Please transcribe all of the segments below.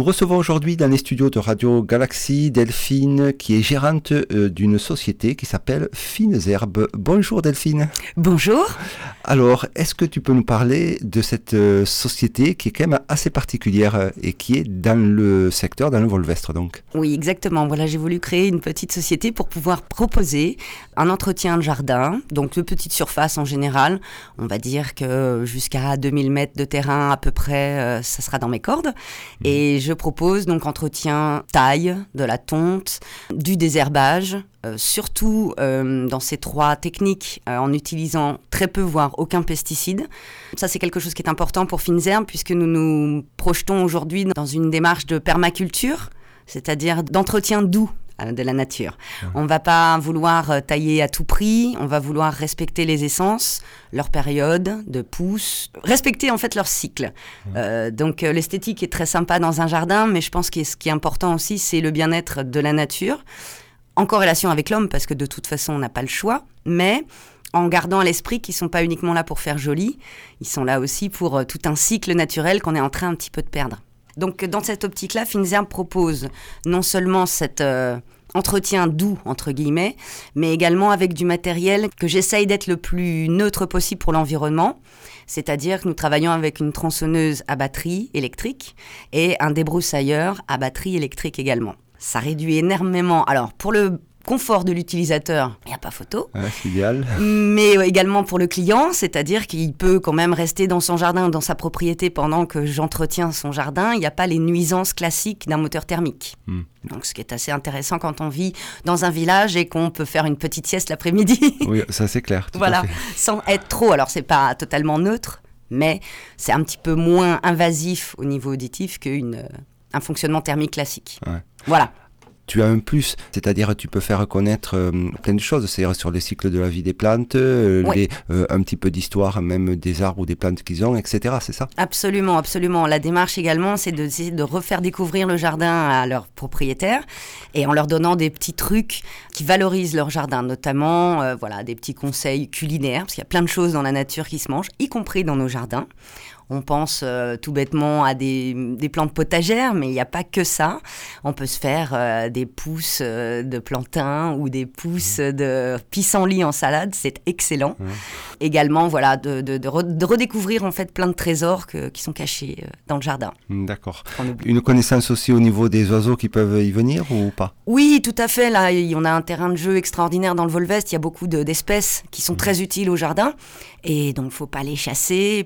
recevons aujourd'hui dans les studios de Radio Galaxy Delphine, qui est gérante d'une société qui s'appelle Fines Herbes. Bonjour Delphine. Bonjour. Alors, est-ce que tu peux nous parler de cette société qui est quand même assez particulière et qui est dans le secteur, dans le Volvestre donc? Oui, exactement. Voilà, j'ai voulu créer une petite société pour pouvoir proposer un entretien de jardin, donc de petite surface en général. On va dire que jusqu'à 2000 mètres de terrain à peu près, ça sera dans mes cordes. Et je propose donc entretien taille, de la tonte, du désherbage, surtout dans ces trois techniques en utilisant très peu voire aucun pesticide. Ça c'est quelque chose qui est important pour Fines Herbes puisque nous nous projetons aujourd'hui dans une démarche de permaculture, c'est-à-dire d'entretien doux de la nature. On ne va pas vouloir tailler à tout prix, on va vouloir respecter les essences, leur période de pousse, respecter en fait leur cycle. Donc l'esthétique est très sympa dans un jardin, mais je pense que ce qui est important aussi, c'est le bien-être de la nature, en corrélation avec l'homme, parce que de toute façon, on n'a pas le choix, mais en gardant à l'esprit qu'ils ne sont pas uniquement là pour faire joli, ils sont là aussi pour tout un cycle naturel qu'on est en train un petit peu de perdre. Donc, dans cette optique-là, Fines Herbes propose non seulement cet entretien doux, entre guillemets, mais également avec du matériel que j'essaye d'être le plus neutre possible pour l'environnement. C'est-à-dire que nous travaillons avec une tronçonneuse à batterie électrique et un débroussailleur à batterie électrique également. Ça réduit énormément. Alors, pour le confort de l'utilisateur, il n'y a pas photo. C'est idéal. Mais également pour le client, c'est-à-dire qu'il peut quand même rester dans son jardin, dans sa propriété pendant que j'entretiens son jardin. Il n'y a pas les nuisances classiques d'un moteur thermique. Donc, ce qui est assez intéressant quand on vit dans un village et qu'on peut faire une petite sieste l'après-midi. Oui, ça c'est clair. Voilà, sans être trop. Alors, c'est pas totalement neutre, mais c'est un petit peu moins invasif au niveau auditif qu'un fonctionnement thermique classique. Ouais. Voilà. Tu as un plus, c'est-à-dire tu peux faire connaître plein de choses, c'est-à-dire sur le cycle de la vie des plantes, Oui. un petit peu d'histoire même des arbres ou des plantes qu'ils ont, etc. C'est ça? Absolument, absolument. La démarche également, c'est d'essayer de refaire découvrir le jardin à leurs propriétaires et en leur donnant des petits trucs qui valorisent leur jardin, notamment des petits conseils culinaires, parce qu'il y a plein de choses dans la nature qui se mangent, y compris dans nos jardins. On pense tout bêtement à des plantes potagères, mais il n'y a pas que ça. On peut se faire des pousses de plantain ou des pousses de pissenlit en salade, c'est excellent. Également, de redécouvrir en fait plein de trésors qui sont cachés dans le jardin. D'accord. Une connaissance aussi au niveau des oiseaux qui peuvent y venir ou pas? Oui, tout à fait. Là, on a un terrain de jeu extraordinaire dans le Volvestre. Il y a beaucoup d'espèces qui sont très utiles au jardin. Et donc, il ne faut pas les chasser.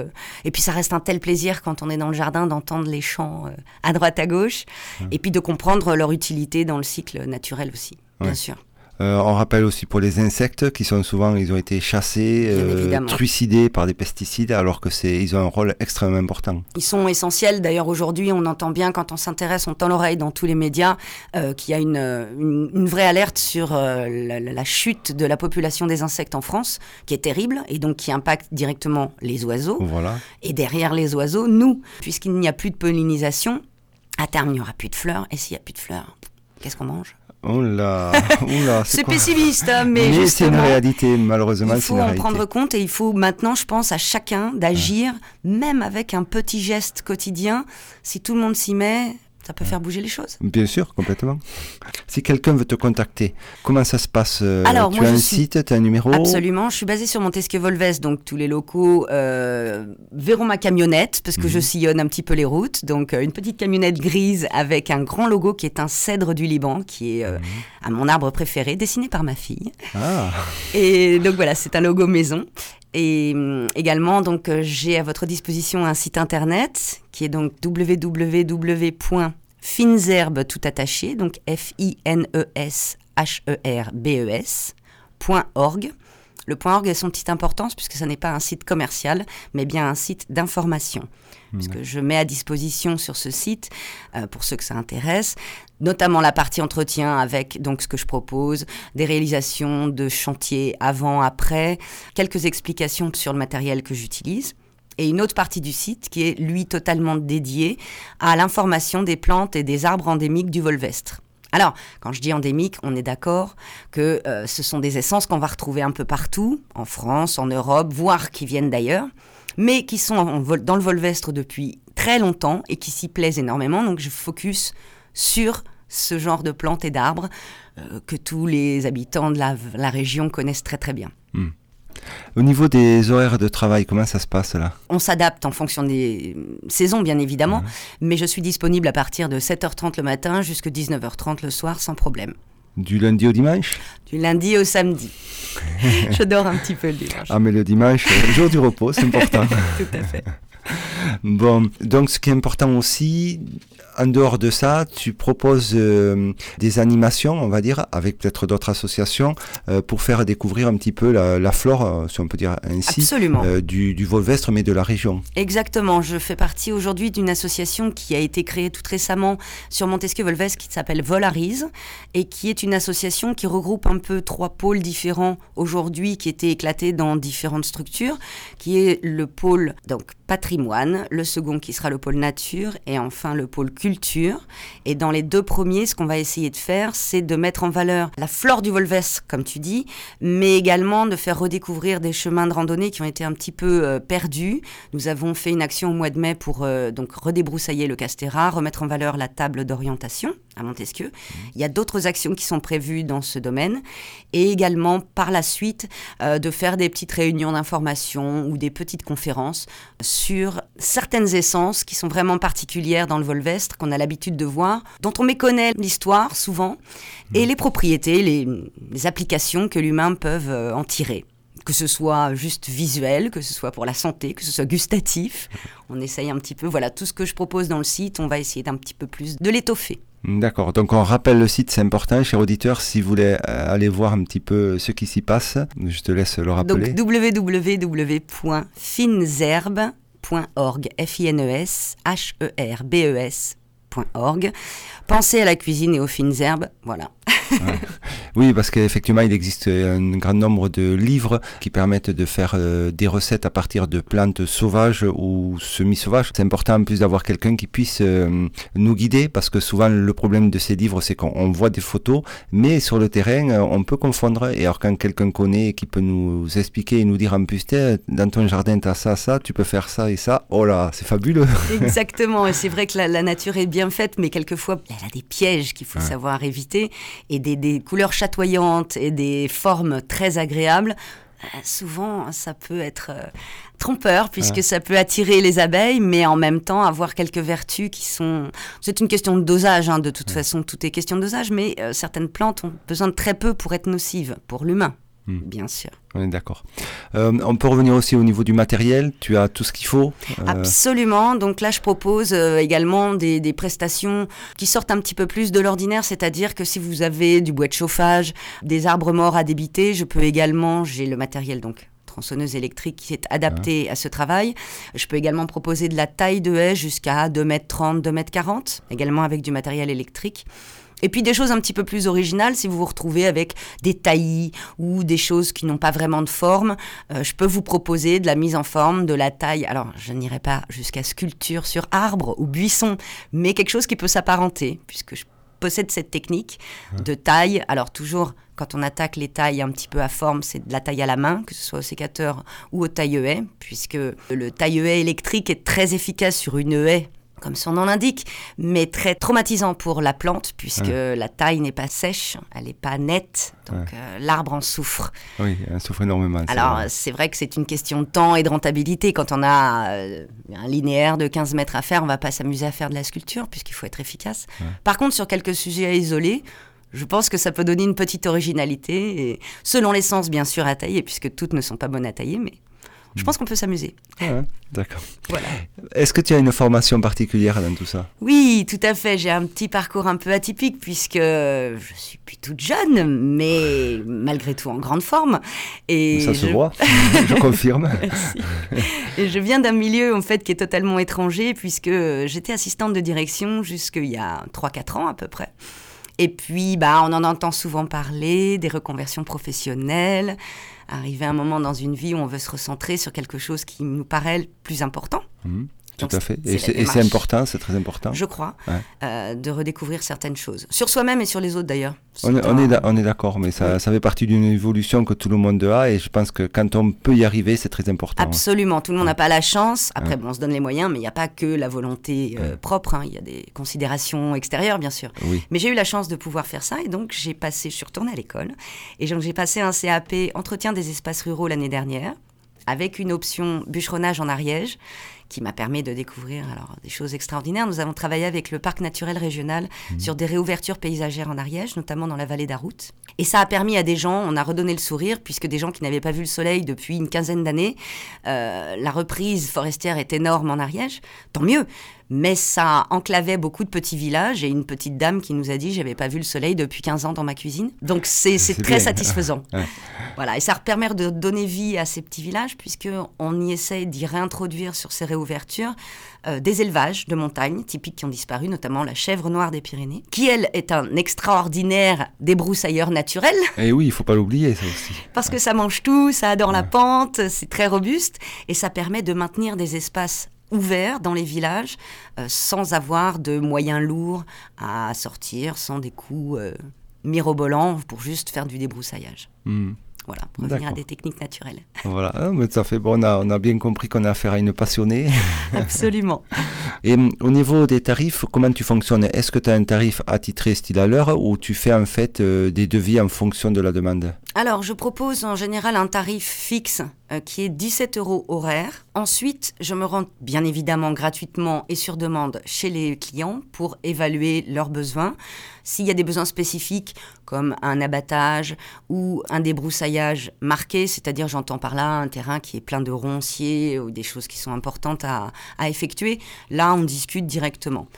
Et puis, ça reste un tel plaisir quand on est dans le jardin d'entendre les chants à droite, à gauche. Et puis, de comprendre leur utilité dans le cycle naturel aussi, bien sûr. On rappelle aussi pour les insectes qui sont souvent, ils ont été chassés, trucidés par des pesticides, alors que ils ont un rôle extrêmement important. Ils sont essentiels. D'ailleurs, aujourd'hui, on entend bien quand on s'intéresse, on tend l'oreille dans tous les médias, qu'il y a une vraie alerte sur la chute de la population des insectes en France, qui est terrible et donc qui impacte directement les oiseaux. Voilà. Et derrière les oiseaux, nous, puisqu'il n'y a plus de pollinisation, à terme, il n'y aura plus de fleurs. Et s'il n'y a plus de fleurs, qu'est-ce qu'on mange ? Oula, c'est pessimiste, mais c'est une réalité, malheureusement. Il faut en prendre compte et il faut maintenant, je pense, à chacun d'agir, même avec un petit geste quotidien. Si tout le monde s'y met, ça peut faire bouger les choses. Bien sûr, complètement. Si quelqu'un veut te contacter, comment ça se passe? Alors, tu as un site, tu as un numéro? Absolument, je suis basée sur Montesquieu-Volvestre, donc tous les locaux verront ma camionnette, parce que je sillonne un petit peu les routes. Donc une petite camionnette grise avec un grand logo qui est un cèdre du Liban, qui est à mon arbre préféré, dessiné par ma fille. Ah. Et donc voilà, c'est un logo maison. Et également, donc, j'ai à votre disposition un site internet qui est donc www.finesherbes tout attaché, donc FINESHERBES.org. Le .org a son petite importance puisque ce n'est pas un site commercial, mais bien un site d'information. Puisque je mets à disposition sur ce site, pour ceux que ça intéresse, notamment la partie entretien avec donc ce que je propose, des réalisations de chantiers avant, après, quelques explications sur le matériel que j'utilise. Et une autre partie du site qui est, lui, totalement dédiée à l'information des plantes et des arbres endémiques du Volvestre. Alors, quand je dis endémique, on est d'accord que ce sont des essences qu'on va retrouver un peu partout, en France, en Europe, voire qui viennent d'ailleurs, mais qui sont dans le Volvestre depuis très très longtemps et qui s'y plaisent énormément. Donc je focus sur ce genre de plantes et d'arbres que tous les habitants de la région connaissent très très bien. Au niveau des horaires de travail, comment ça se passe là ? On s'adapte en fonction des saisons, bien évidemment, mais je suis disponible à partir de 7h30 le matin jusqu'à 19h30 le soir, sans problème. Du lundi au dimanche ? Du lundi au samedi. Je dors un petit peu le dimanche. Ah, mais le dimanche, jour du repos, c'est important. Tout à fait. Bon, donc ce qui est important aussi, en dehors de ça, tu proposes des animations, on va dire, avec peut-être d'autres associations, pour faire découvrir un petit peu la flore, si on peut dire ainsi, du Volvestre, mais de la région. Exactement. Je fais partie aujourd'hui d'une association qui a été créée tout récemment sur Montesquieu-Volvestre, qui s'appelle Volarise, et qui est une association qui regroupe un peu 3 pôles différents aujourd'hui, qui étaient éclatés dans différentes structures, qui est le pôle donc patrimoine, le second qui sera le pôle nature, et enfin le pôle culture. Et dans les 2 premiers, ce qu'on va essayer de faire, c'est de mettre en valeur la flore du Volvestre, comme tu dis, mais également de faire redécouvrir des chemins de randonnée qui ont été un petit peu perdus. Nous avons fait une action au mois de mai pour donc redébroussailler le Castéra, remettre en valeur la table d'orientation à Montesquieu. Il y a d'autres actions qui sont prévues dans ce domaine, et également par la suite de faire des petites réunions d'information ou des petites conférences sur certaines essences qui sont vraiment particulières dans le Volvestre, qu'on a l'habitude de voir, dont on méconnaît l'histoire souvent, et les propriétés, les applications que l'humain peut en tirer. Que ce soit juste visuel, que ce soit pour la santé, que ce soit gustatif. On essaye un petit peu, voilà, tout ce que je propose dans le site, on va essayer d'un petit peu plus de l'étoffer. D'accord, donc on rappelle le site, c'est important, cher auditeur, si vous voulez aller voir un petit peu ce qui s'y passe, je te laisse le rappeler. Donc www.finesherbes.org, FINESHERBES.org. Pensez à la cuisine et aux fines herbes, voilà. Ouais. Oui, parce qu'effectivement, il existe un grand nombre de livres qui permettent de faire des recettes à partir de plantes sauvages ou semi-sauvages. C'est important en plus d'avoir quelqu'un qui puisse nous guider, parce que souvent le problème de ces livres, c'est qu'on voit des photos, mais sur le terrain, on peut confondre. Et alors quand quelqu'un connaît et qui peut nous expliquer et nous dire en plus, dans ton jardin, tu as ça, tu peux faire ça et ça, oh là, c'est fabuleux. Exactement, et c'est vrai que la nature est bien faite, mais quelquefois, elle a des pièges qu'il faut savoir éviter, et des couleurs chatoyantes et des formes très agréables. Souvent, ça peut être trompeur, puisque ça peut attirer les abeilles, mais en même temps avoir quelques vertus qui sont... C'est une question de dosage, de toute façon, tout est question de dosage, mais certaines plantes ont besoin de très peu pour être nocives, pour l'humain. Bien sûr. On est d'accord. On peut revenir aussi au niveau du matériel. Tu as tout ce qu'il faut Absolument. Donc là, je propose également des prestations qui sortent un petit peu plus de l'ordinaire. C'est-à-dire que si vous avez du bois de chauffage, des arbres morts à débiter, j'ai le matériel donc tronçonneuse électrique qui est adaptée à ce travail. Je peux également proposer de la taille de haie jusqu'à 2,30 m, 2,40 m, également avec du matériel électrique. Et puis des choses un petit peu plus originales, si vous vous retrouvez avec des taillis ou des choses qui n'ont pas vraiment de forme, je peux vous proposer de la mise en forme, de la taille. Alors, je n'irai pas jusqu'à sculpture sur arbre ou buisson, mais quelque chose qui peut s'apparenter, puisque je possède cette technique de taille. Alors toujours, quand on attaque les tailles un petit peu à forme, c'est de la taille à la main, que ce soit au sécateur ou au taille-haie, puisque le taille-haie électrique est très efficace sur une haie, comme son nom l'indique, mais très traumatisant pour la plante, puisque la taille n'est pas sèche, elle n'est pas nette, donc l'arbre en souffre. Oui, elle souffre énormément. Alors, c'est vrai que c'est une question de temps et de rentabilité. Quand on a un linéaire de 15 mètres à faire, on ne va pas s'amuser à faire de la sculpture, puisqu'il faut être efficace. Par contre, sur quelques sujets à isoler, je pense que ça peut donner une petite originalité, et selon l'essence, bien sûr, à tailler, puisque toutes ne sont pas bonnes à tailler, mais... Je pense qu'on peut s'amuser. D'accord. Voilà. Est-ce que tu as une formation particulière dans tout ça ? Oui, tout à fait. J'ai un petit parcours un peu atypique puisque je suis plus toute jeune, mais malgré tout en grande forme. Et ça se voit, je confirme. Merci. Et je viens d'un milieu en fait qui est totalement étranger puisque j'étais assistante de direction jusqu'il y a 3-4 ans à peu près. Et puis, on en entend souvent parler, des reconversions professionnelles, arriver un moment dans une vie où on veut se recentrer sur quelque chose qui nous paraît le plus important. Tout Donc, à fait. c'est Et c'est important, c'est très important. Je crois, Ouais. de redécouvrir certaines choses. Sur soi-même et sur les autres d'ailleurs. On est d'accord, mais ça fait partie d'une évolution que tout le monde a et je pense que quand on peut y arriver, c'est très important. Absolument, tout le monde n'a pas la chance. Après, bon, on se donne les moyens, mais il n'y a pas que la volonté propre. Hein. Il y a des considérations extérieures, bien sûr. Oui. Mais j'ai eu la chance de pouvoir faire ça et donc je suis retournée à l'école. Et donc j'ai passé un CAP entretien des espaces ruraux l'année dernière avec une option bûcheronnage en Ariège qui m'a permis de découvrir des choses extraordinaires. Nous avons travaillé avec le parc naturel régional sur des réouvertures paysagères en Ariège, notamment dans la vallée d'Arout. Et ça a permis à des gens, on a redonné le sourire, puisque des gens qui n'avaient pas vu le soleil depuis une quinzaine d'années, la reprise forestière est énorme en Ariège, tant mieux. Mais ça enclavait beaucoup de petits villages et une petite dame qui nous a dit « j'avais pas vu le soleil depuis 15 ans dans ma cuisine ». Donc c'est très satisfaisant. Ouais. Voilà. Et ça permet de donner vie à ces petits villages puisqu'on y essaye d'y réintroduire sur ces réouvertures des élevages de montagne typiques qui ont disparu, notamment la chèvre noire des Pyrénées, qui elle est un extraordinaire débroussailleur naturel. Et oui, il faut pas l'oublier ça aussi. Parce que ça mange tout, ça adore la pente, c'est très robuste et ça permet de maintenir des espaces ouverts dans les villages sans avoir de moyens lourds à sortir, sans des coûts mirobolants pour juste faire du débroussaillage. Voilà, pour revenir à des techniques naturelles. Voilà, mais ça fait bon, on a bien compris qu'on a affaire à une passionnée. Absolument. Et au niveau des tarifs, comment tu fonctionnes ? Est-ce que tu as un tarif attitré style à l'heure ou tu fais en fait des devis en fonction de la demande ? Alors, je propose en général un tarif fixe qui est 17 € horaire. Ensuite, je me rends bien évidemment gratuitement et sur demande chez les clients pour évaluer leurs besoins. S'il y a des besoins spécifiques comme un abattage ou un débroussaillage marqué, c'est-à-dire j'entends par là un terrain qui est plein de ronciers ou des choses qui sont importantes à effectuer, là on discute directement.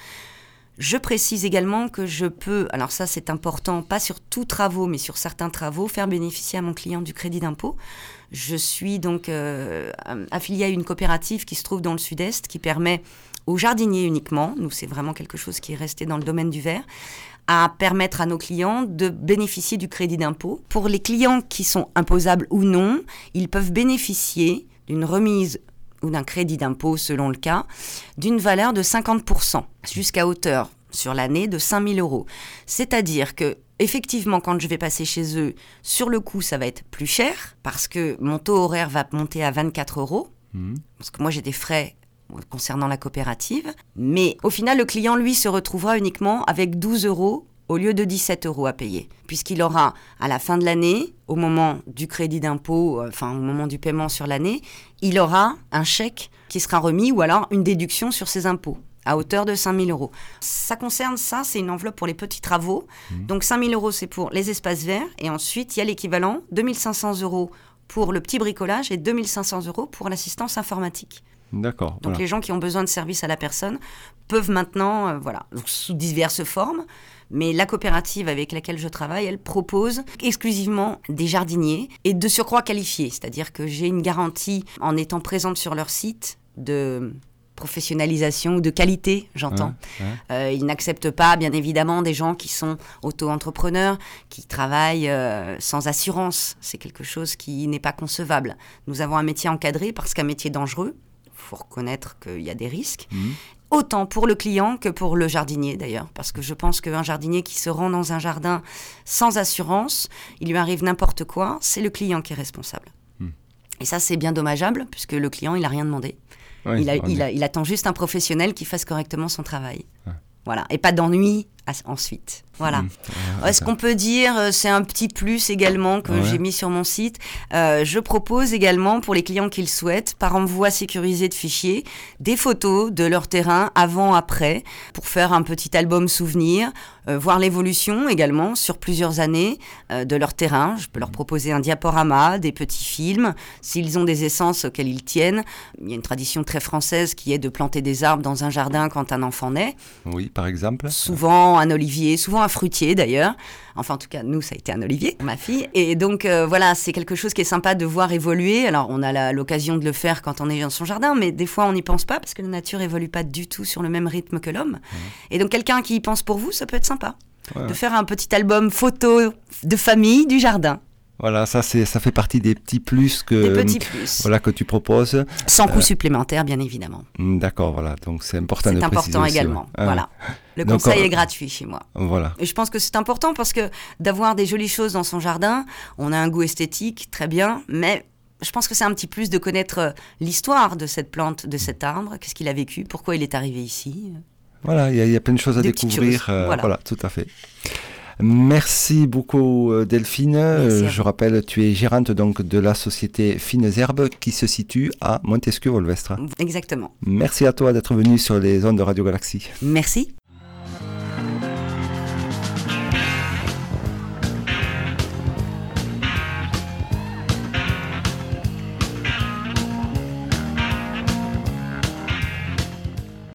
Je précise également que je peux, alors ça c'est important, pas sur tous travaux, mais sur certains travaux, faire bénéficier à mon client du crédit d'impôt. Je suis donc affiliée à une coopérative qui se trouve dans le sud-est, qui permet aux jardiniers uniquement, nous c'est vraiment quelque chose qui est resté dans le domaine du verre, à permettre à nos clients de bénéficier du crédit d'impôt. Pour les clients qui sont imposables ou non, ils peuvent bénéficier d'une remise ou d'un crédit d'impôt, selon le cas, d'une valeur de 50%, jusqu'à hauteur, sur l'année, de 5 000 €. C'est-à-dire que, effectivement, quand je vais passer chez eux, sur le coup, ça va être plus cher, parce que mon taux horaire va monter à 24 €, parce que moi, j'ai des frais concernant la coopérative. Mais au final, le client, lui, se retrouvera uniquement avec 12 € au lieu de 17 € à payer, puisqu'il aura, à la fin de l'année, au moment du crédit d'impôt, au moment du paiement sur l'année, il aura un chèque qui sera remis ou alors une déduction sur ses impôts à hauteur de 5 000 €. Ça concerne ça, c'est une enveloppe pour les petits travaux. Donc 5 000 €, c'est pour les espaces verts. Et ensuite, il y a l'équivalent, 2 500 € pour le petit bricolage et 2 500 € pour l'assistance informatique. D'accord. Donc les gens qui ont besoin de services à la personne peuvent maintenant, donc, sous diverses formes, mais la coopérative avec laquelle je travaille, elle propose exclusivement des jardiniers et de surcroît qualifiés. C'est-à-dire que j'ai une garantie en étant présente sur leur site de professionnalisation ou de qualité, j'entends. Ils n'acceptent pas, bien évidemment, des gens qui sont auto-entrepreneurs, qui travaillent sans assurance. C'est quelque chose qui n'est pas concevable. Nous avons un métier encadré parce qu'un métier dangereux. Il faut reconnaître qu'il y a des risques, autant pour le client que pour le jardinier d'ailleurs, parce que je pense qu'un jardinier qui se rend dans un jardin sans assurance, il lui arrive n'importe quoi, c'est le client qui est responsable. Et ça, c'est bien dommageable, puisque le client, il n'a rien demandé. Oui, il attend juste un professionnel qui fasse correctement son travail. Voilà. Et pas d'ennui ensuite. Voilà. Ce qu'on peut dire, c'est un petit plus également que j'ai mis sur mon site. Je propose également pour les clients qui le souhaitent, par envoi sécurisé de fichiers, des photos de leur terrain avant-après pour faire un petit album souvenir, voir l'évolution également sur plusieurs années de leur terrain. Je peux leur proposer un diaporama, des petits films, s'ils ont des essences auxquelles ils tiennent. Il y a une tradition très française qui est de planter des arbres dans un jardin quand un enfant naît. Oui, par exemple. Souvent un olivier, souvent un fruitier d'ailleurs. Enfin, en tout cas, nous, ça a été un olivier, ma fille. Et donc, voilà, c'est quelque chose qui est sympa de voir évoluer. Alors, on a l'occasion de le faire quand on est dans son jardin, mais des fois, on n'y pense pas parce que la nature évolue pas du tout sur le même rythme que l'homme. Et donc, quelqu'un qui y pense pour vous, ça peut être sympa. De faire un petit album photo de famille du jardin. Voilà, ça fait partie des petits plus que voilà que tu proposes. Sans coût supplémentaire, bien évidemment. D'accord, voilà. Donc c'est important de préciser. C'est important également. Aussi, ouais. Voilà. Le conseil est gratuit chez moi. Voilà. Et je pense que c'est important parce que d'avoir des jolies choses dans son jardin, on a un goût esthétique, très bien, mais je pense que c'est un petit plus de connaître l'histoire de cette plante, de cet arbre, qu'est-ce qu'il a vécu, pourquoi il est arrivé ici. Voilà, il y a plein de choses à découvrir. Voilà, tout à fait. Merci beaucoup Delphine. Je rappelle, tu es gérante donc de la société Fines Herbes qui se situe à Montesquieu-Volvestre. Exactement. Merci à toi d'être venu sur les ondes de Radio Galaxie. Merci.